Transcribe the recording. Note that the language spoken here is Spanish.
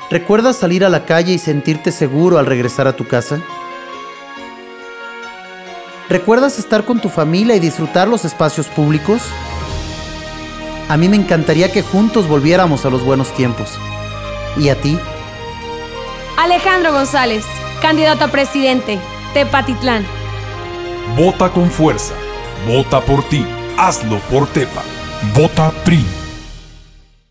¿Recuerdas salir a la calle y sentirte seguro al regresar a tu casa? ¿Recuerdas estar con tu familia y disfrutar los espacios públicos? A mí me encantaría que juntos volviéramos a los buenos tiempos. ¿Y a ti? Alejandro González, candidato a presidente, Tepatitlán. Vota con fuerza. Vota por ti. Hazlo por Tepa. Vota PRI.